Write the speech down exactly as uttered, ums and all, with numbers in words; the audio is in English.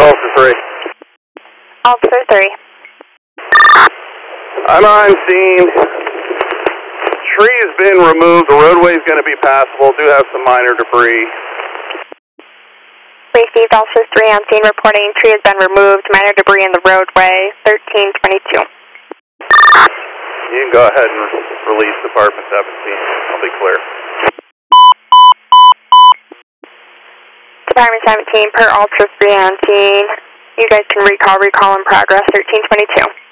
Officer three. Officer three. I'm on scene. Tree has been removed. The roadway is going to be passable. Do have some minor debris. Received Officer three on scene reporting tree has been removed. Minor debris in the roadway. thirteen twenty-two. You can go ahead and release Department seventeen. I'll be clear. Department seventeen per Officer three on scene. You guys can recall, recall in progress, thirteen twenty-two.